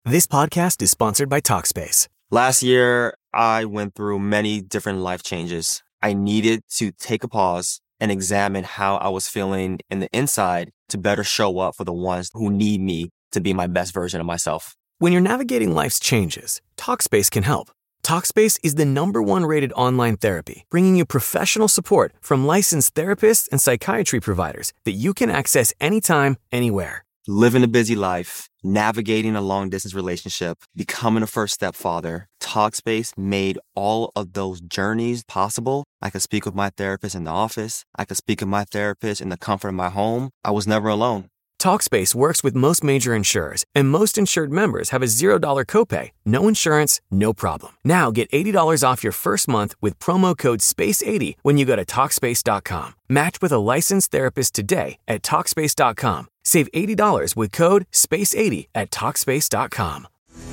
This podcast is sponsored by Talkspace. Last year, I went through many different life changes. I needed to take a pause and examine how I was feeling in the inside to better show up for the ones who need me to be my best version of myself. When you're navigating life's changes, Talkspace can help. Talkspace is the #1 rated online therapy, bringing you professional support from licensed therapists and psychiatry providers that you can access anytime, anywhere. Living a busy life, navigating a long-distance relationship, becoming a first-step father, Talkspace made all of those journeys possible. I could speak with my therapist in the office. I could speak with my therapist in the comfort of my home. I was never alone. Talkspace works with most major insurers, and most insured members have a $0 copay. No insurance, no problem. Now get $80 off your first month with promo code SPACE80 when you go to Talkspace.com. Match with a licensed therapist today at Talkspace.com. Save $80 with code SPACE80 at Talkspace.com.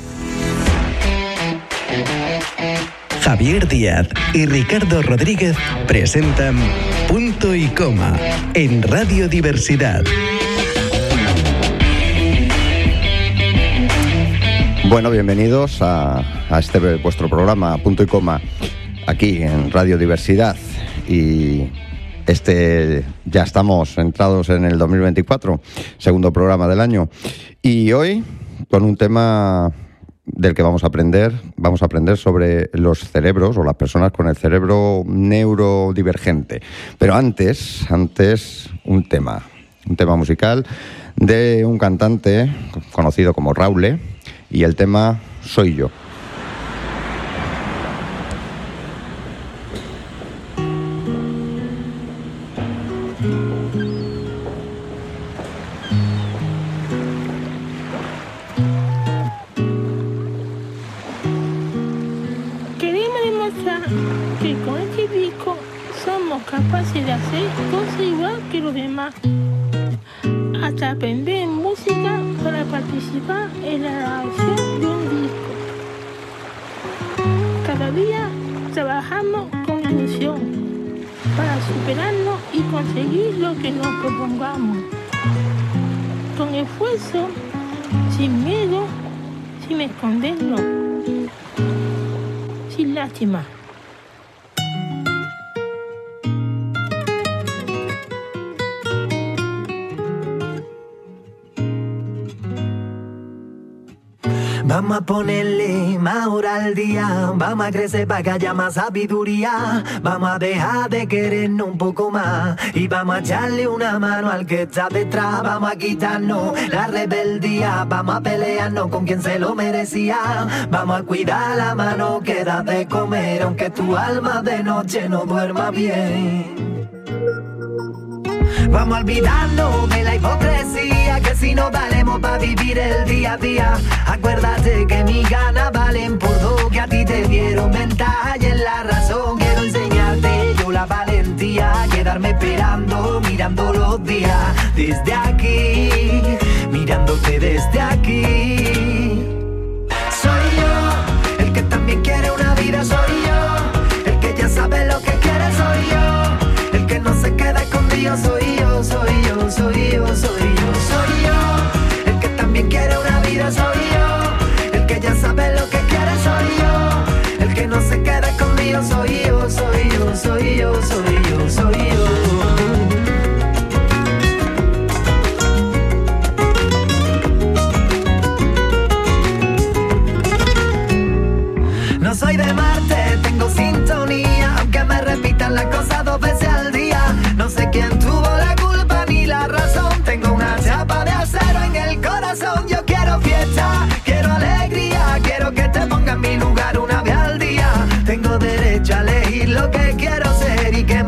Javier Díaz y Ricardo Rodríguez presentan Punto y Coma en Radio Diversidad. Bueno, bienvenidos a este vuestro programa Punto y Coma aquí en Radio Diversidad. Y ya estamos entrados en el 2024, segundo programa del año. Y hoy con un tema del que vamos a aprender sobre los cerebros o las personas con el cerebro neurodivergente. Pero antes un tema musical de un cantante conocido como Raule. Y el tema Soy Yo. Queremos demostrar que con este disco somos capaces de hacer cosas igual que los demás. Hasta aprender música para participar en la grabación de un disco. Cada día trabajamos con ilusión para superarnos y conseguir lo que nos propongamos. Con esfuerzo, sin miedo, sin escondernos, sin lástima. Vamos a ponerle más hora al día, vamos a crecer para que haya más sabiduría, vamos a dejar de querernos un poco más y vamos a echarle una mano al que está detrás, vamos a quitarnos la rebeldía, vamos a pelearnos con quien se lo merecía, vamos a cuidar la mano que da de comer aunque tu alma de noche no duerma bien. Vamos a olvidarnos de la hipocresía, que si no valemos para vivir el día a día. Acuérdate que mis ganas valen por dos, que a ti te dieron ventaja y en la razón. Quiero enseñarte yo la valentía, quedarme esperando, mirando los días. Desde aquí, mirándote desde aquí. Soy yo, el que también quiere una vida, soy yo. El que ya sabe lo que quiere, soy yo. El que no se queda escondido, soy yo. Soy yo, soy yo, soy yo, soy yo. El que también quiere una vida, soy yo. El que ya sabe lo que quiere, soy yo. El que no se queda escondido, soy yo, soy yo, soy yo, soy yo, soy yo. No soy de Marte, tengo sintonía, aunque me repitan las cosas 2 veces al día. No sé quién tuvo la culpa ni la razón. Tengo una chapa de acero en el corazón. Yo quiero fiesta, quiero alegría, quiero que te ponga en mi lugar una vez al día. Tengo derecho a elegir lo que quiero ser y que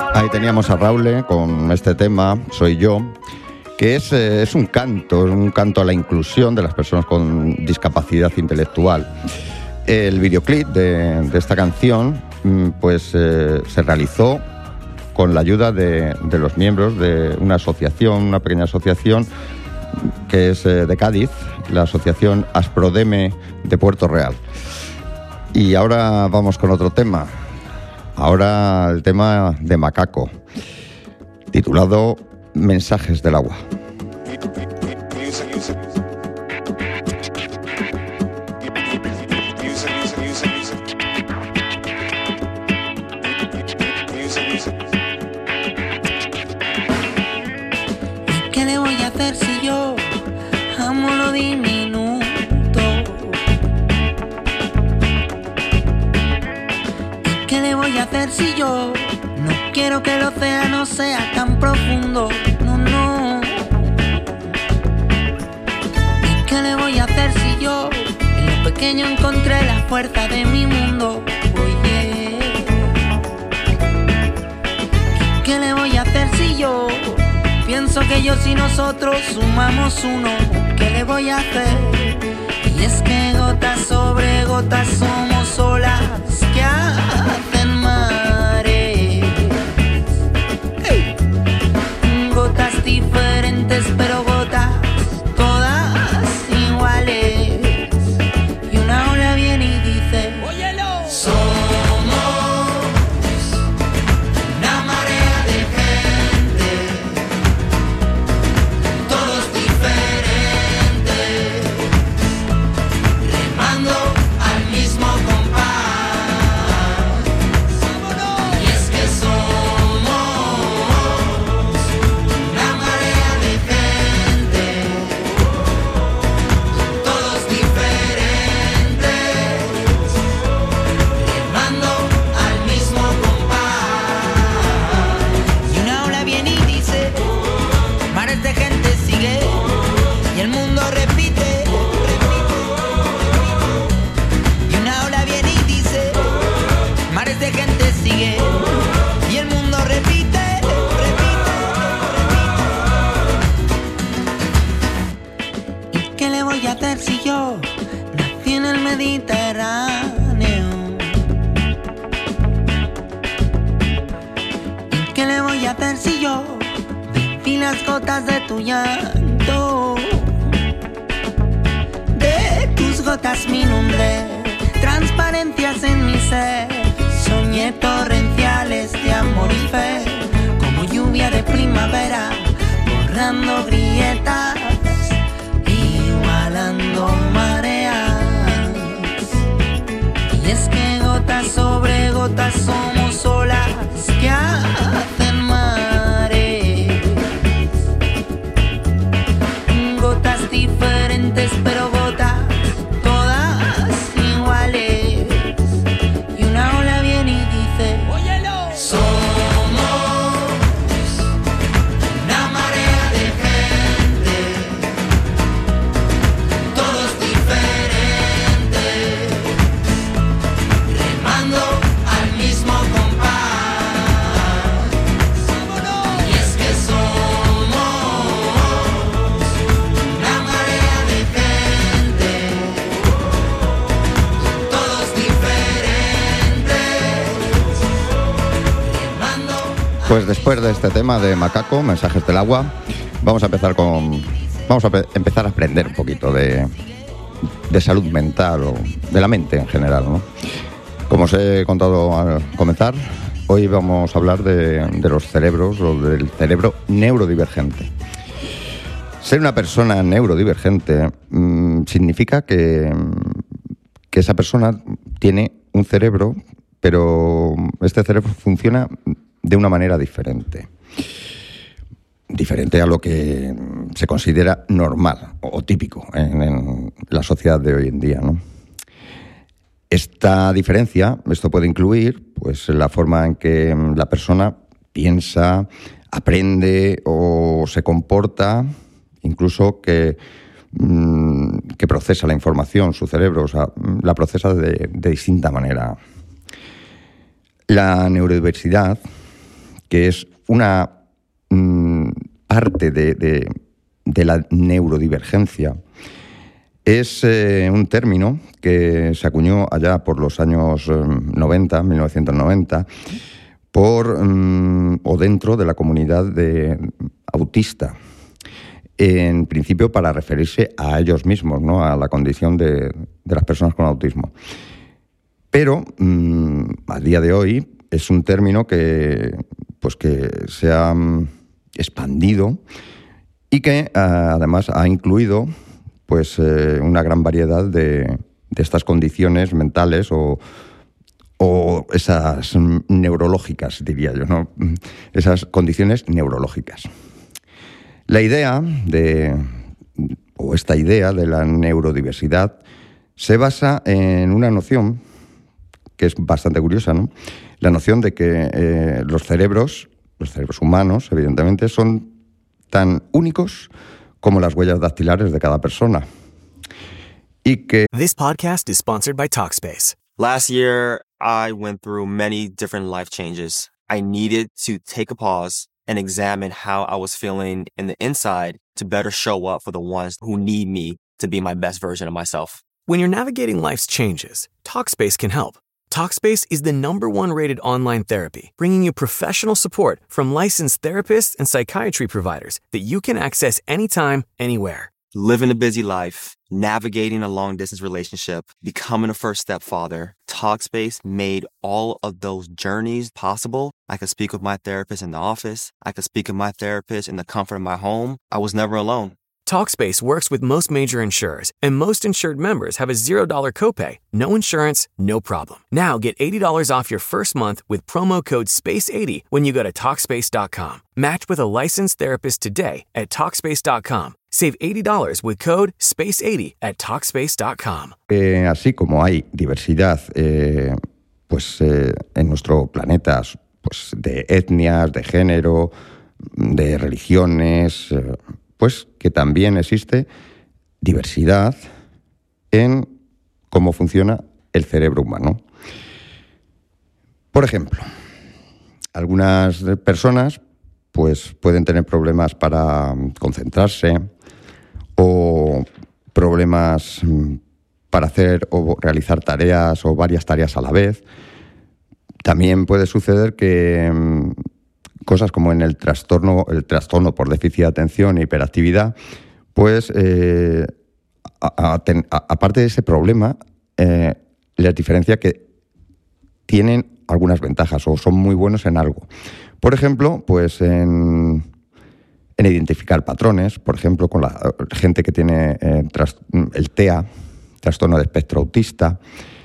Ahí teníamos a Raúl con este tema, Soy Yo, que es un canto a la inclusión de las personas con discapacidad intelectual. El videoclip de esta canción pues se realizó con la ayuda de los miembros de una asociación, una pequeña asociación que es de Cádiz, la asociación Asprodeme de Puerto Real. Y ahora vamos con otro tema. Ahora el tema de Macaco, titulado Mensajes del Agua. ¿Qué le voy a hacer si yo amo lo diminuto? ¿Qué le voy a hacer si yo no quiero que el océano sea tan profundo? No, no. ¿Y qué le voy a hacer si yo en lo pequeño encontré la fuerza de mi mundo? Oye, ¿y qué le voy a hacer si yo pienso que ellos y nosotros sumamos uno? ¿Qué le voy a hacer? Y es que gotas sobre gotas somos olas que hacen mares. ¡Hey! Gotas diferentes pero gotas todas iguales. Y una ola viene y dice: óyelo. Somos una marea de gente, todos diferentes, remando al mismo compás. Y es que somos una marea de gente, todos diferentes, remando al mismo compás. Y una ola viene y dice: mares de gente sigue, y el mundo repite, y una ola viene y dice: mares de gente sigue, y el mundo repite, ¿Y qué le voy a hacer si yo nací en el Mediterráneo? ¿Y qué le voy a hacer si yo vi las gotas de tu llanto? De tus gotas me inundé, transparencias en mi ser, soñé torrenciales de amor y fe, como lluvia de primavera, borrando grietas, igualando mareas. Y es que gotas sobre gotas somos olas que hacen mares. Gotas diferentes pero gotas todas iguales. Y una ola viene y dice: óyelo. Somos una marea de gente, todos diferentes, remando al mismo compás. Y es que somos una marea de gente, todos diferentes, remando. Pues después de este tema de Macaco, Mensajes del Agua, vamos a empezar a aprender un poquito de salud mental o de la mente en general, ¿no? Como os he contado al comenzar, hoy vamos a hablar de los cerebros o del cerebro neurodivergente. Ser una persona neurodivergente significa que esa persona tiene un cerebro, pero este cerebro funciona de una manera diferente a lo que se considera normal o típico en la sociedad de hoy en día, ¿no? Esta diferencia, esto puede incluir pues la forma en que la persona piensa, aprende o se comporta, incluso que procesa la información, su cerebro, o sea, la procesa de distinta manera. La neurodiversidad que es una parte de la neurodivergencia. Es un término que se acuñó allá por los años 1990, o dentro de la comunidad autista. En principio para referirse a ellos mismos, ¿no? A la condición de las personas con autismo. Pero a día de hoy es un término que se ha expandido y que además ha incluido una gran variedad de estas condiciones mentales o esas neurológicas, diría yo, ¿no? Esas condiciones neurológicas. Esta idea de la neurodiversidad se basa en una noción que es bastante curiosa, ¿no? La noción de que los cerebros humanos, evidentemente, son tan únicos como las huellas dactilares de cada persona. Y que This podcast is sponsored by Talkspace. Last year, I went through many different life changes. I needed to take a pause and examine how I was feeling in the inside to better show up for the ones who need me to be my best version of myself. When you're navigating life's changes, Talkspace can help. Talkspace is the #1 rated online therapy, bringing you professional support from licensed therapists and psychiatry providers that you can access anytime, anywhere. Living a busy life, navigating a long-distance relationship, becoming a first-step father, Talkspace made all of those journeys possible. I could speak with my therapist in the office. I could speak with my therapist in the comfort of my home. I was never alone. Talkspace works with most major insurers, and most insured members have a $0 copay. No insurance, no problem. Now get $80 off your first month with promo code SPACE80 when you go to Talkspace.com. Match with a licensed therapist today at Talkspace.com. Save $80 with code SPACE80 at Talkspace.com. Así como hay diversidad en nuestro planeta, de etnias, de género, de religiones, que también existe diversidad en cómo funciona el cerebro humano. Por ejemplo, algunas personas pueden tener problemas para concentrarse o problemas para hacer o realizar tareas o varias tareas a la vez. También puede suceder que cosas como en el trastorno por déficit de atención e hiperactividad, aparte de ese problema, les diferencia que tienen algunas ventajas o son muy buenos en algo. Por ejemplo, en identificar patrones, por ejemplo, con la gente que tiene el TEA, trastorno de espectro autista,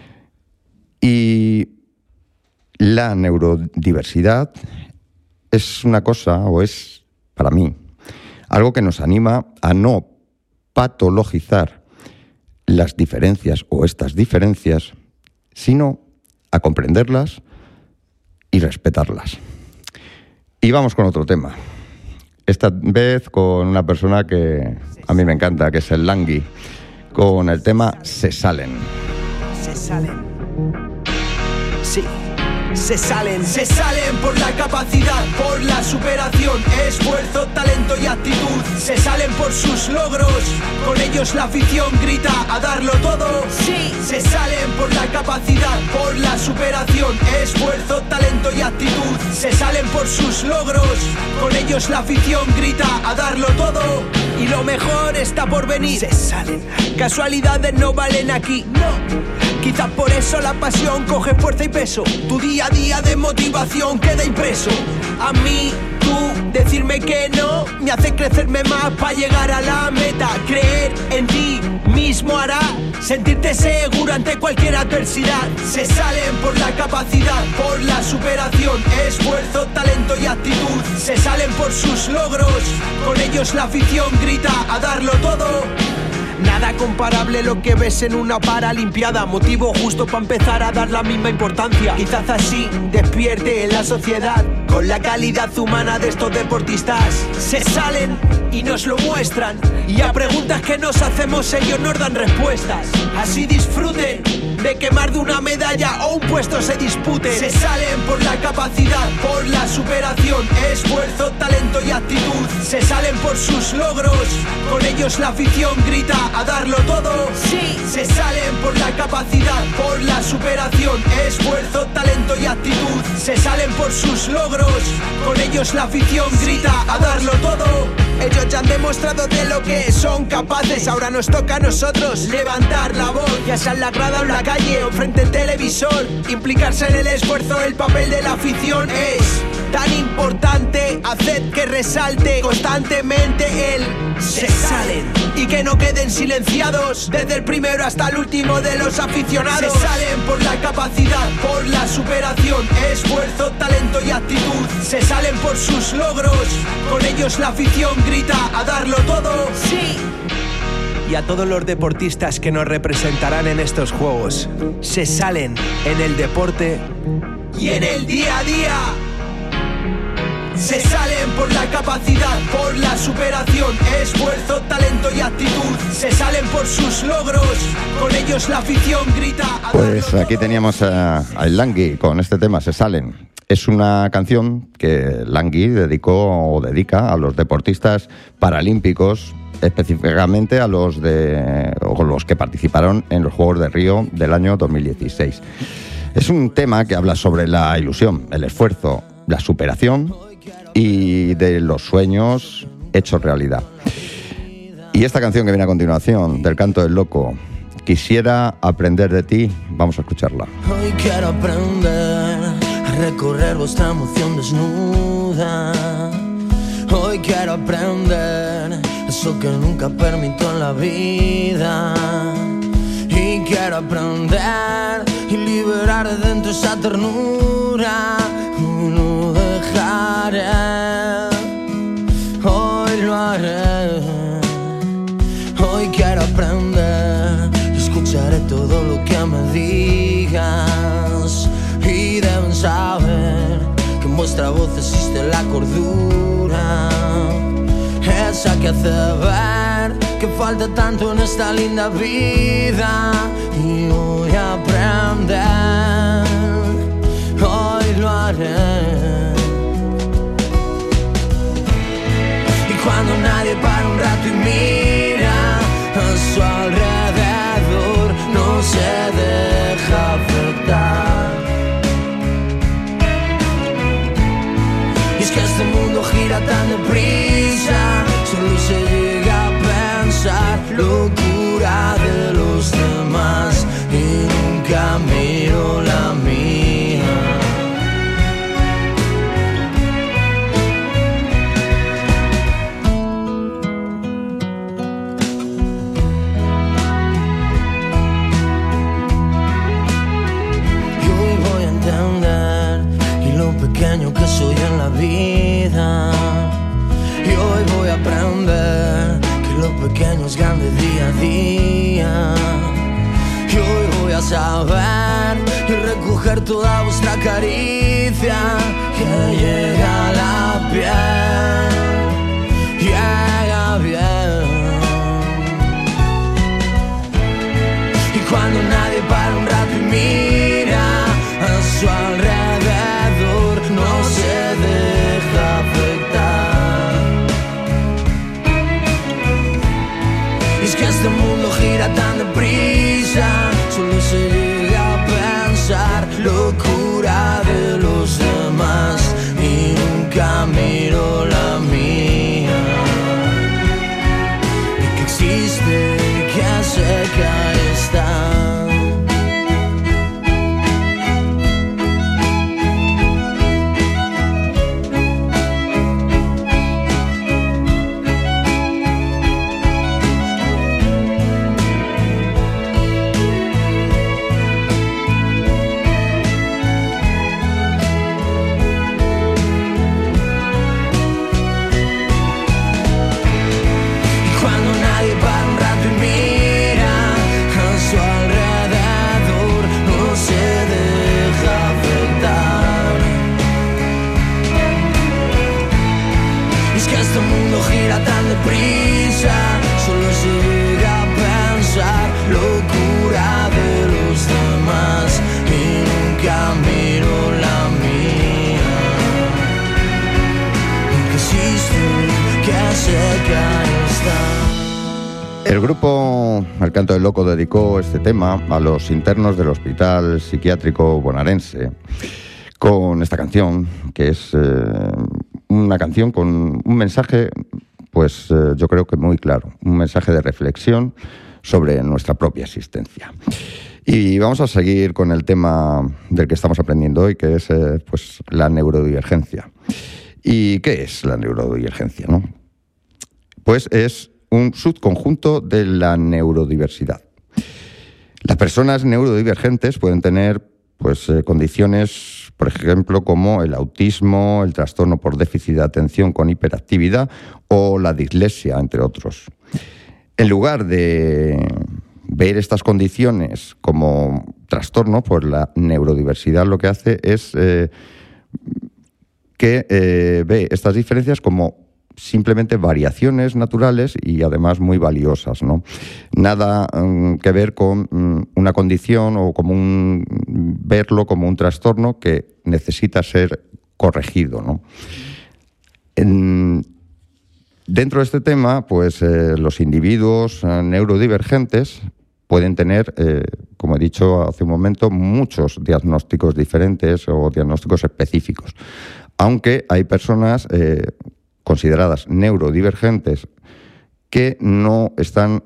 y la neurodiversidad es una cosa, o es, para mí, algo que nos anima a no patologizar las diferencias o estas diferencias, sino a comprenderlas y respetarlas. Y vamos con otro tema. Esta vez con una persona que a mí me encanta, que es el Langui, con el tema Se Salen. Se salen. Sí. Se salen por la capacidad, por la superación, esfuerzo, talento y actitud. Se salen por sus logros, con ellos la afición grita a darlo todo. Sí. Se salen por la capacidad, por la superación, esfuerzo, talento y actitud. Se salen por sus logros, con ellos la afición grita a darlo todo. Y lo mejor está por venir. Se salen. Casualidades no valen aquí, no. Quizás por eso la pasión coge fuerza y peso. Tu día a día de motivación queda impreso. A mí, tú, decirme que no me hace crecerme más para llegar a la meta. Creer en ti mismo hará sentirte seguro ante cualquier adversidad. Se salen por la capacidad, por la superación, esfuerzo, talento y actitud. Se salen por sus logros, con ellos la afición grita a darlo todo. Nada comparable lo que ves en una paralimpiada. Motivo justo para empezar a dar la misma importancia. Quizás así despierte en la sociedad con la calidad humana de estos deportistas. Se salen y nos lo muestran, y a preguntas que nos hacemos ellos nos dan respuestas. Así disfruten de que más de una medalla o un puesto se disputen. Se salen por la capacidad, por la superación, superación, esfuerzo, talento y actitud. Se salen por sus logros, con ellos la afición grita a darlo todo. Sí, se salen por la capacidad, por la superación, esfuerzo, talento y actitud. Se salen por sus logros, con ellos la afición grita a darlo todo. Ellos ya han demostrado de lo que son capaces. Ahora nos toca a nosotros levantar la voz, ya sea en la grada o en la calle o frente al televisor. Implicarse en el esfuerzo, el papel de la afición es tan importante. Haced que resalte constantemente el se salen y que no queden silenciados, desde el primero hasta el último de los aficionados. Se salen por la capacidad, por la superación, esfuerzo, talento y actitud. Se salen por sus logros, con ellos la afición grita a darlo todo. Sí. Y a todos los deportistas que nos representarán en estos juegos, se salen en el deporte y en el día a día. Se salen por la capacidad, por la superación, esfuerzo, talento y actitud. Se salen por sus logros, con ellos la afición grita. Pues aquí teníamos a Langui con este tema, Se salen. Es una canción que Langui dedica a los deportistas paralímpicos, específicamente a los que participaron en los Juegos de Río del año 2016. Es un tema que habla sobre la ilusión, el esfuerzo, la superación y de los sueños hechos realidad. Y esta canción que viene a continuación, del Canto del Loco, Quisiera aprender de ti, vamos a escucharla. Hoy quiero aprender a recorrer vuestra emoción desnuda. Hoy quiero aprender eso que nunca permito en la vida. Y quiero aprender y liberar de dentro esa ternura. No dejaré, hoy lo haré. Hoy quiero aprender y escucharé todo lo que me digas. Y deben saber que en vuestra voz existe la cordura, esa que hace ver que falta tanto en esta linda vida. Y voy a aprender, hoy lo haré. Y cuando nadie para un rato y mira a su alrededor, no se deja afectar. Y es que este mundo gira tan deprisa, solo se llega a pensar locura de los demás y nunca miro la mía. Que soy en la vida, y hoy voy a aprender que lo pequeño es grande día a día. Y hoy voy a saber y recoger toda vuestra caricia que llega a la piel, llega bien. Y cuando nadie para un rato y mira a su alrededor, no se deja afectar. Y es que este mundo gira tan deprisa, solo se llega a pensar locura de los demás y nunca miro la mía. Y que existe, que sé que ahí está. sé que ahí está. El grupo El Canto del Loco dedicó este tema a los internos del Hospital Psiquiátrico Bonaerense con esta canción, que es una canción con un mensaje, pues yo creo que muy claro, un mensaje de reflexión sobre nuestra propia existencia. Y vamos a seguir con el tema del que estamos aprendiendo hoy, que es pues la neurodivergencia. ¿Y qué es la neurodivergencia, no? Pues es un subconjunto de la neurodiversidad. Las personas neurodivergentes pueden tener pues condiciones, por ejemplo, como el autismo, el trastorno por déficit de atención con hiperactividad o la dislexia, entre otros. En lugar de ver estas condiciones como trastorno, pues la neurodiversidad lo que hace es que ve estas diferencias como simplemente variaciones naturales y además muy valiosas, ¿no? Nada que ver con una condición o como verlo como un trastorno que necesita ser corregido, ¿no? Dentro de este tema, pues los individuos neurodivergentes pueden tener, como he dicho hace un momento, muchos diagnósticos diferentes o diagnósticos específicos. Aunque hay personas consideradas neurodivergentes que no están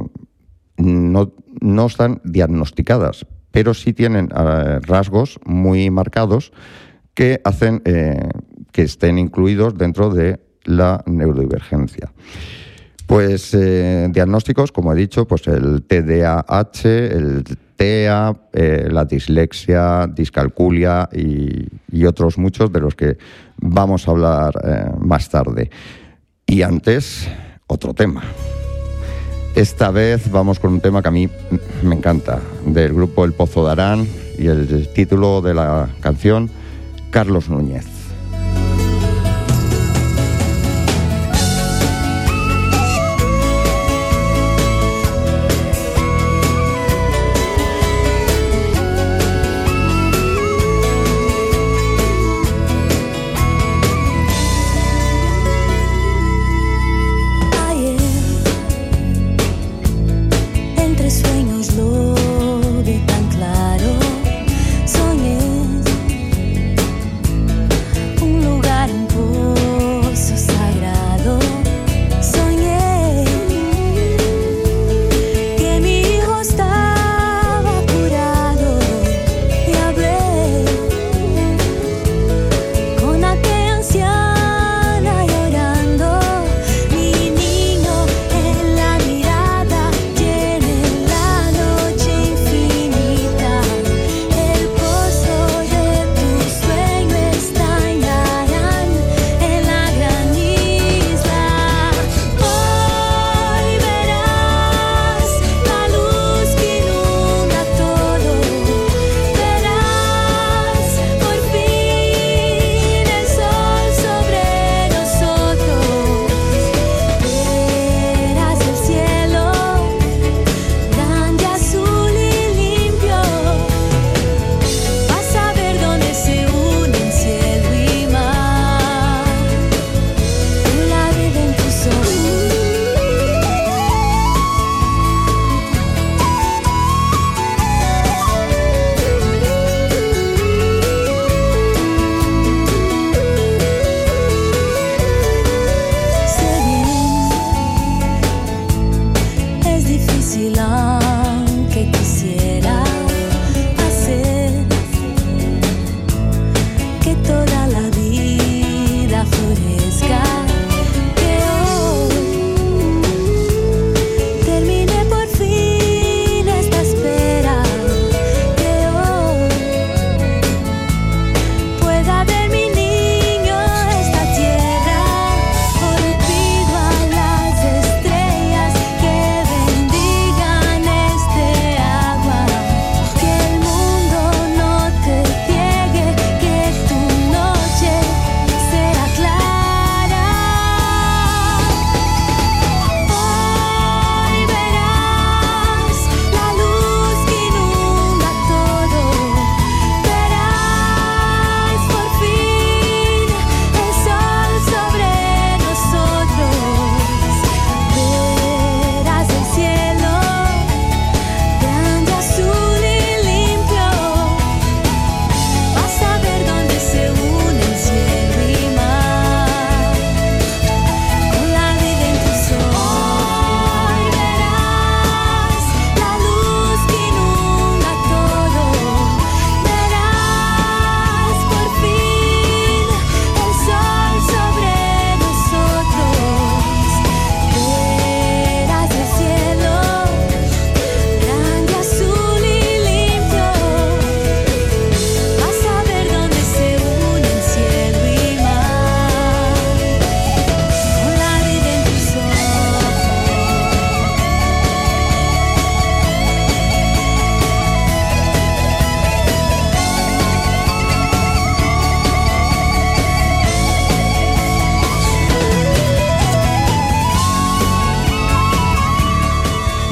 diagnosticadas, pero sí tienen rasgos muy marcados que hacen que estén incluidos dentro de la neurodivergencia. Pues diagnósticos, como he dicho, pues el TDAH, el TEA, la dislexia, discalculia y otros muchos de los que vamos a hablar más tarde. Y antes, otro tema. Esta vez vamos con un tema que a mí me encanta, del grupo El Pozo de Arán, y el título de la canción, Carlos Núñez.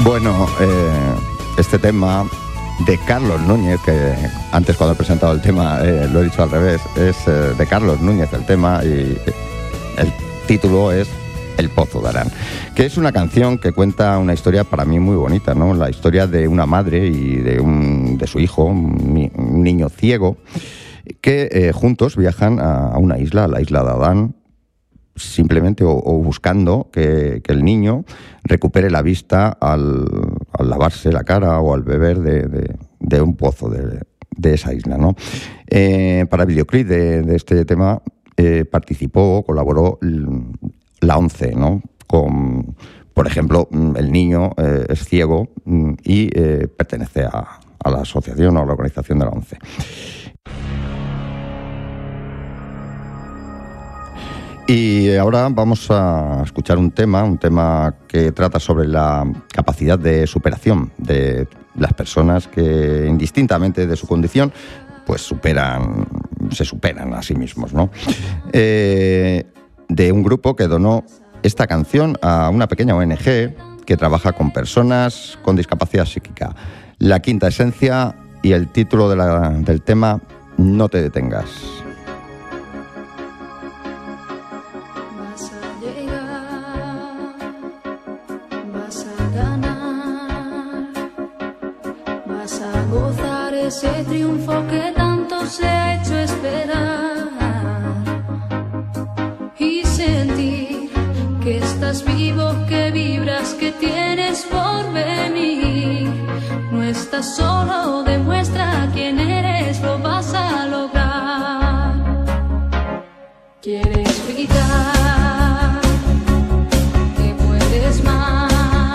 Bueno, este tema de Carlos Núñez, que antes cuando he presentado el tema lo he dicho al revés, es de Carlos Núñez el tema, y el título es El Pozo de Arán, que es una canción que cuenta una historia para mí muy bonita, ¿no? La historia de una madre y de su hijo, un niño ciego, que juntos viajan a una isla, a la isla de Adán, simplemente o buscando que el niño recupere la vista al lavarse la cara o al beber de un pozo de esa isla, ¿no? Para el videoclip de este tema colaboró la ONCE, ¿no? Por ejemplo, el niño es ciego y pertenece a la asociación o a la organización de la ONCE. Y ahora vamos a escuchar un tema que trata sobre la capacidad de superación de las personas que, indistintamente de su condición, pues se superan a sí mismos, ¿no? De un grupo que donó esta canción a una pequeña ONG que trabaja con personas con discapacidad psíquica. La Quinta Esencia, y el título del tema, No te detengas. Ese triunfo que tanto se ha hecho esperar y sentir que estás vivo, que vibras, que tienes por venir. No estás solo, demuestra quién eres, lo vas a lograr. Quieres gritar que puedes más.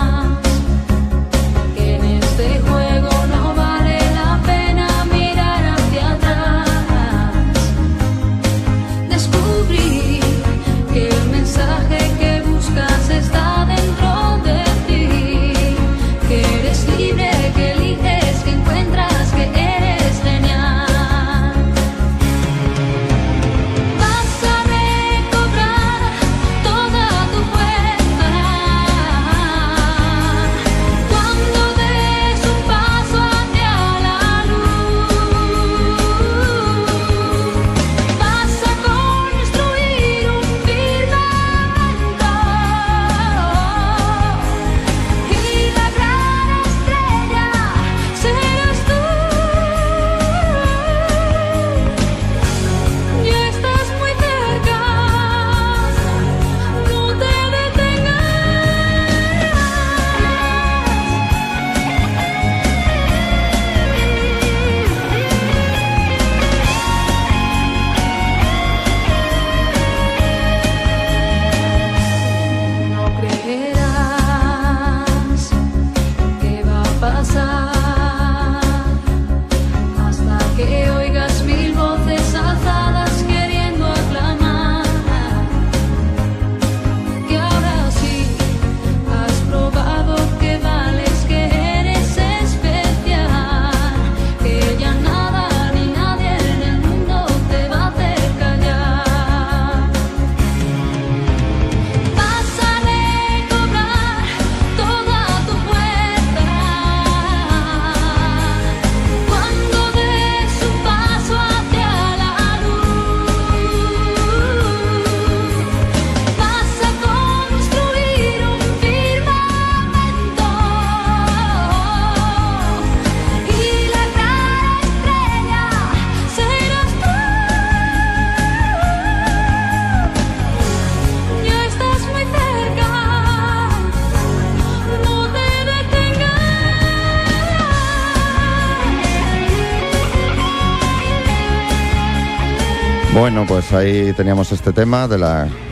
Bueno, pues ahí teníamos este tema del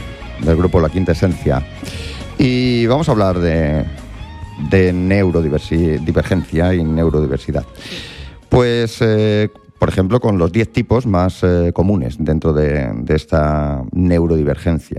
grupo La Quinta Esencia. Y vamos a hablar de neurodivergencia y neurodiversidad. Pues, por ejemplo, con los 10 tipos más comunes dentro de esta neurodivergencia.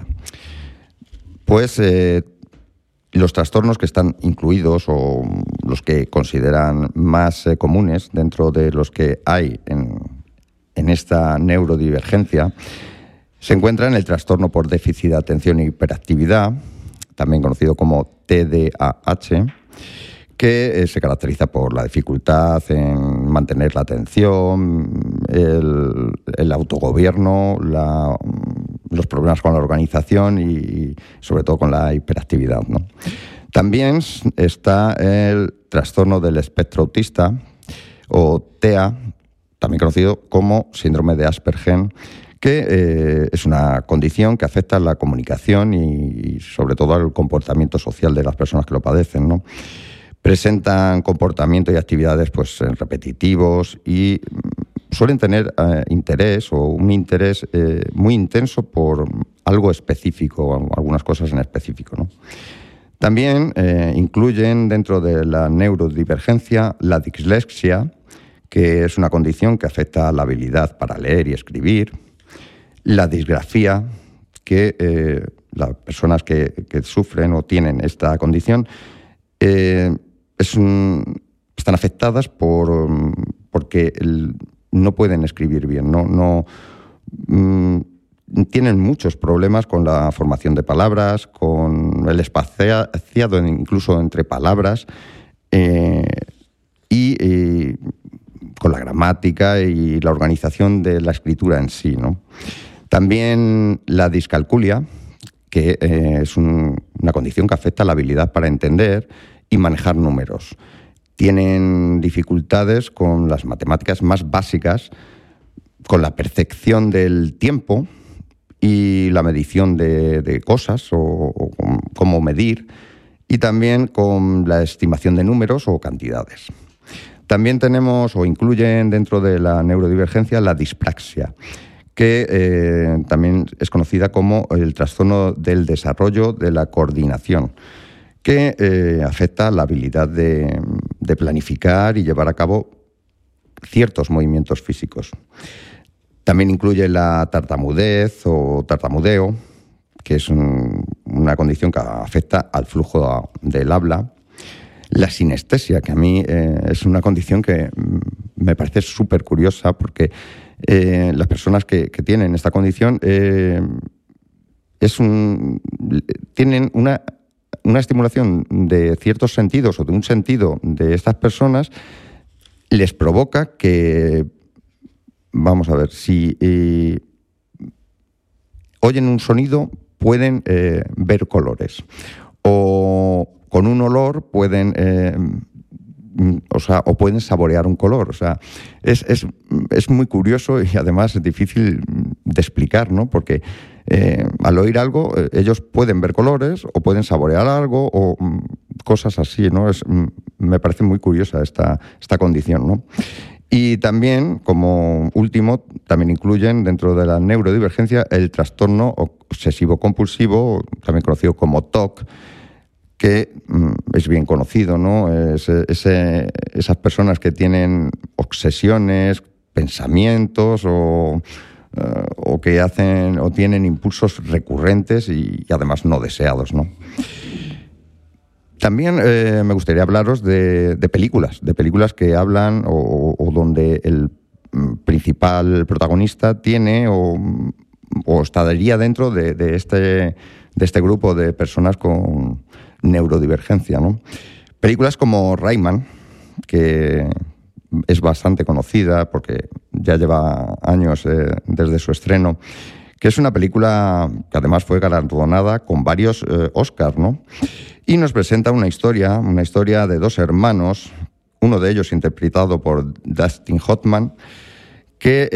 Pues los trastornos que están incluidos o los que consideran más comunes dentro de los que hay en esta neurodivergencia se encuentran el trastorno por déficit de atención e hiperactividad, también conocido como TDAH, que se caracteriza por la dificultad en mantener la atención, el autogobierno, los problemas con la organización y sobre todo con la hiperactividad, ¿no? También está el trastorno del espectro autista, o TEA, también conocido como síndrome de Asperger, que es una condición que afecta a la comunicación y sobre todo al comportamiento social de las personas que lo padecen, ¿no? Presentan comportamientos y actividades pues repetitivos y suelen tener interés o un interés muy intenso por algo específico, algunas cosas en específico, ¿no? También incluyen dentro de la neurodivergencia la dislexia, que es una condición que afecta a la habilidad para leer y escribir, la disgrafía, que las personas que sufren o tienen esta condición están afectadas porque no pueden escribir bien, tienen muchos problemas con la formación de palabras, con el espaciado incluso entre palabras y con la gramática y la organización de la escritura en sí, ¿no? También la discalculia, que es una condición que afecta la habilidad para entender y manejar números. Tienen dificultades con las matemáticas más básicas, con la percepción del tiempo y la medición de cosas o cómo medir, y también con la estimación de números o cantidades. También tenemos o incluyen dentro de la neurodivergencia la dispraxia, que también es conocida como el trastorno del desarrollo de la coordinación, que afecta la habilidad de planificar y llevar a cabo ciertos movimientos físicos. También incluye la tartamudez o tartamudeo, que es una condición que afecta al flujo del habla. La sinestesia, que a mí es una condición que me parece súper curiosa, porque las personas que tienen esta condición tienen una estimulación de ciertos sentidos o de un sentido de estas personas, les provoca que, vamos a ver, si oyen un sonido pueden ver colores, o con un olor pueden o pueden saborear un color. O sea, es muy curioso y además es difícil de explicar, ¿no? Porque al oír algo, ellos pueden ver colores o pueden saborear algo o cosas así, ¿no? Me parece muy curiosa esta condición, ¿no? Y también, como último, también incluyen dentro de la neurodivergencia el trastorno obsesivo-compulsivo, también conocido como TOC, que es bien conocido, ¿no? Esas personas que tienen obsesiones, pensamientos o que hacen o tienen impulsos recurrentes y además no deseados, ¿no? También me gustaría hablaros de películas que hablan o donde el principal protagonista tiene o estaría dentro de este grupo de personas con neurodivergencia, ¿no? Películas como Rayman, que es bastante conocida porque ya lleva años desde su estreno, que es una película que además fue galardonada con varios Oscars, ¿no? Y nos presenta una historia de dos hermanos, uno de ellos interpretado por Dustin Hoffman, que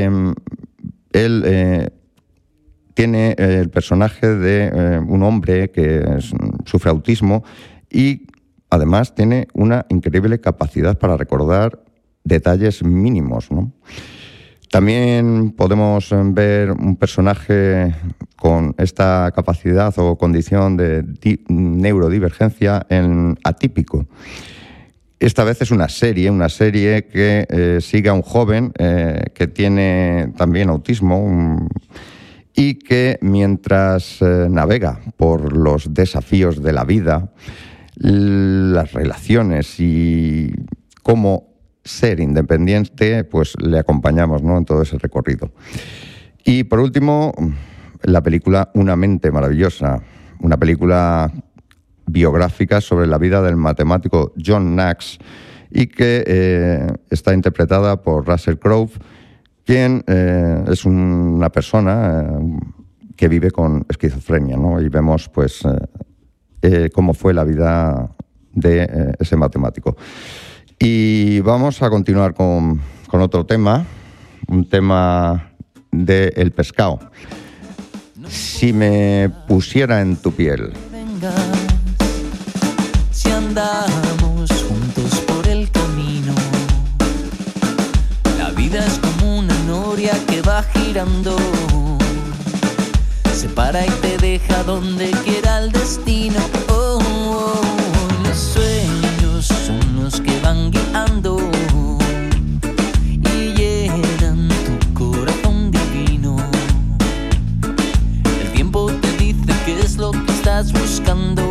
él tiene el personaje de un hombre que sufre autismo y además tiene una increíble capacidad para recordar detalles mínimos, ¿no? También podemos ver un personaje con esta capacidad o condición de neurodivergencia en Atípico. Esta vez es una serie que sigue a un joven que tiene también autismo y que mientras navega por los desafíos de la vida, las relaciones y cómo ser independiente, pues le acompañamos, ¿no?, en todo ese recorrido. Y por último, la película Una mente maravillosa, una película biográfica sobre la vida del matemático John Knox y que está interpretada por Russell Crowe, quien es una persona que vive con esquizofrenia, ¿no? Y vemos pues cómo fue la vida de ese matemático. Y vamos a continuar con otro tema, un tema de El Pescado. Si me pusiera en tu piel. Si andamos juntos por el camino, la vida es como una noria que va girando, se para y te deja donde quiera el destino. Oh, oh, oh. Los sueños son los que van guiando y llenan tu corazón divino. El tiempo te dice qué es lo que estás buscando.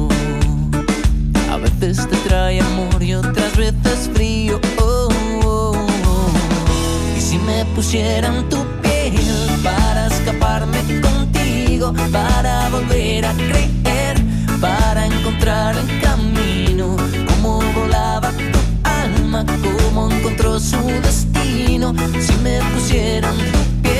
A veces te trae amor y otras veces frío. Oh, oh, oh. Y si me pusiera en tu piel para escaparme contigo, para volver a creer, para encontrar el camino, cómo volaba tu alma, cómo encontró su destino. Si me pusiera en tu piel.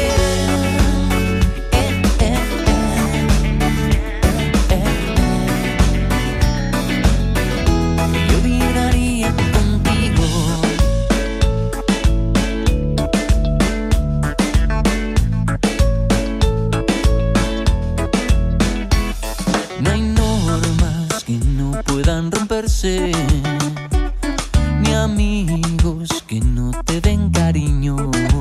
Ni amigos que no te den cariño.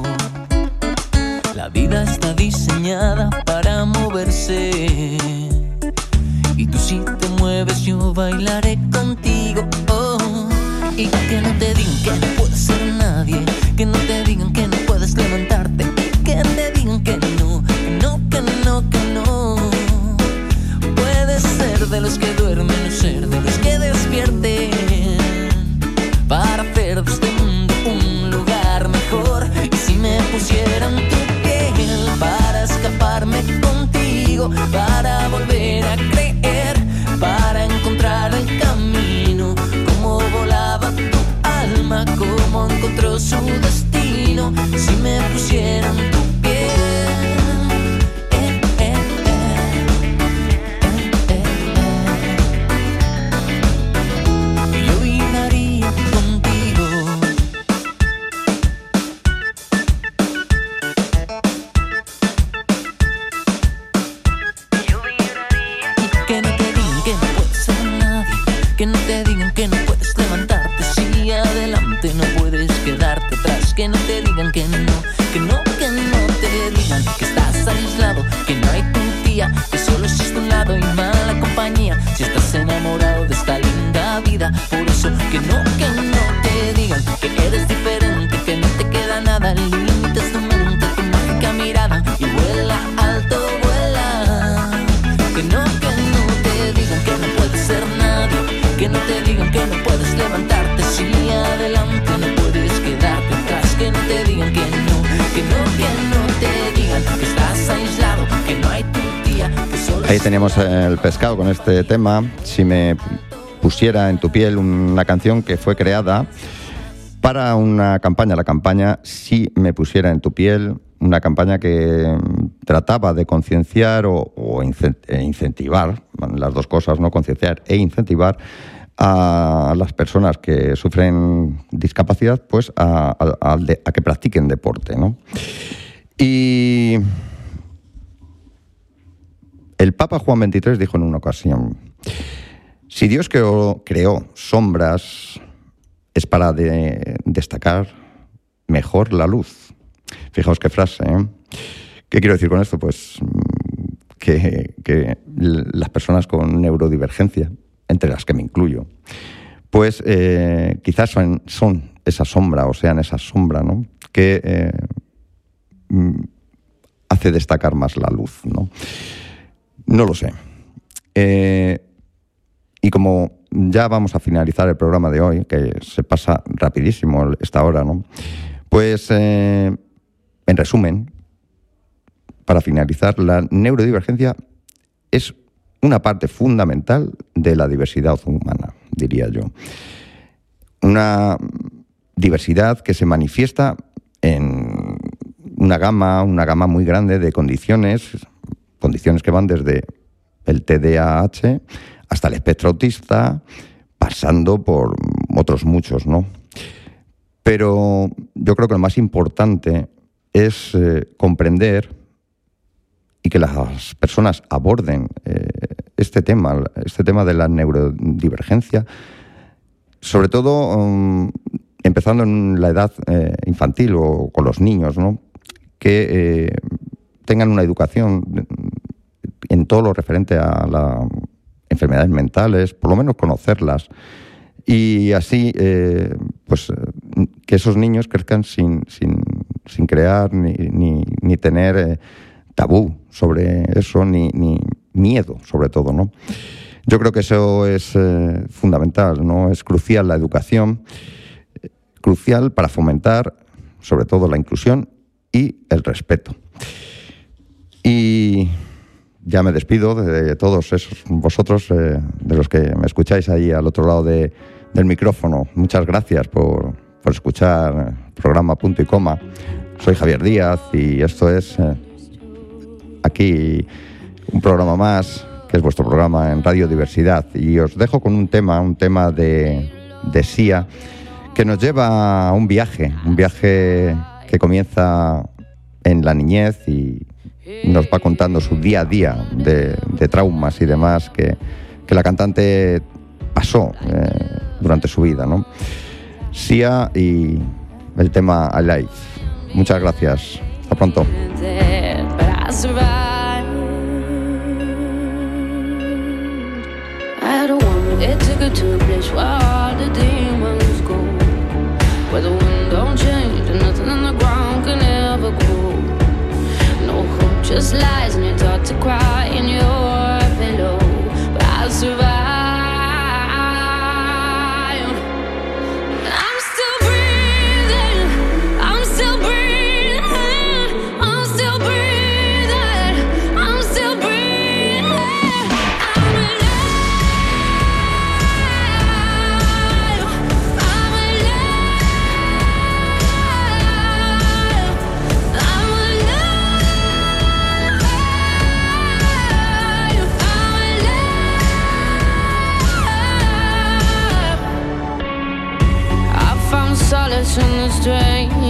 La vida está diseñada para moverse, y tú si te mueves yo bailaré contigo. Oh, y que no te digan que no puedes ser nadie, que no te digan que no puedes levantarte, que te digan que no, que no, que no, que no. Puedes ser de los que duermen o ser de los que despierten, para hacer de este mundo un lugar mejor. Y si me pusiera en tu piel para escaparme contigo, para volver a creer, para encontrar el camino, cómo volaba tu alma, cómo encontró su destino. Si me pusiera en tu piel. Que no te digan que no puedes levantarte, si adelante no puedes quedarte atrás. Que no te digan que no, que no, que no te digan que estás aislado, que no hay tu tía, que solo existe un lado y mala compañía. Si estás enamorado de esta linda vida, por eso que no te digan que eres diferente, que no te queda nada, limites tu mente, tu mágica mirada y vuela alto, vuela. Que no te digan que no puedes ser nadie, que no te digan que no puedes levantarte, si adelante no puedes quedarte atrás. Que no te digan que no, que no te digan que estás aislado, que no hay tu tía, que solo... Ahí teníamos El Pescado con este tema, Si me pusiera en tu piel, una canción que fue creada para una campaña, la campaña Si me pusiera en tu piel, una campaña que trataba de concienciar o incentivar, las dos cosas, ¿no? Concienciar e incentivar a las personas que sufren discapacidad, pues a que practiquen deporte, ¿no? Y el Papa Juan XXIII dijo en una ocasión: si Dios creó sombras, es para destacar mejor la luz. Fijaos qué frase, ¿eh? ¿Qué quiero decir con esto? Pues que las personas con neurodivergencia, entre las que me incluyo, pues quizás son esa sombra, o sean esa sombra, ¿no? Que hace destacar más la luz, ¿no? No lo sé. Y como ya vamos a finalizar el programa de hoy, que se pasa rapidísimo esta hora, ¿no? Pues, en resumen, para finalizar, la neurodivergencia es una parte fundamental de la diversidad humana, diría yo. Una diversidad que se manifiesta en una gama muy grande de condiciones que van desde el TDAH hasta el espectro autista, pasando por otros muchos, ¿no? Pero yo creo que lo más importante es comprender y que las personas aborden este tema de la neurodivergencia, sobre todo empezando en la edad infantil o con los niños, ¿no? Que tengan una educación en todo lo referente a las enfermedades mentales, por lo menos conocerlas, y así pues que esos niños crezcan sin crear ni tener tabú sobre eso, ni miedo, sobre todo, ¿no? Yo creo que eso es fundamental, ¿no? Es crucial la educación, crucial para fomentar sobre todo la inclusión y el respeto. Y ya me despido de todos esos vosotros, de los que me escucháis ahí al otro lado del micrófono. Muchas gracias por escuchar el programa Punto y Coma. Soy Javier Díaz y esto es aquí un programa más, que es vuestro programa en Radio Diversidad. Y os dejo con un tema de Sia, que nos lleva a un viaje que comienza en la niñez y nos va contando su día a día de traumas y demás que la cantante pasó durante su vida, ¿no? Sia y el tema Alive. Muchas gracias. Hasta pronto. Just lies and you're taught to cry in your pillow, but I'll survive. I'm still breathing, I'm still breathing, I'm still breathing, I'm still breathing. I'm alive, I'm alive, I'm solace in the strain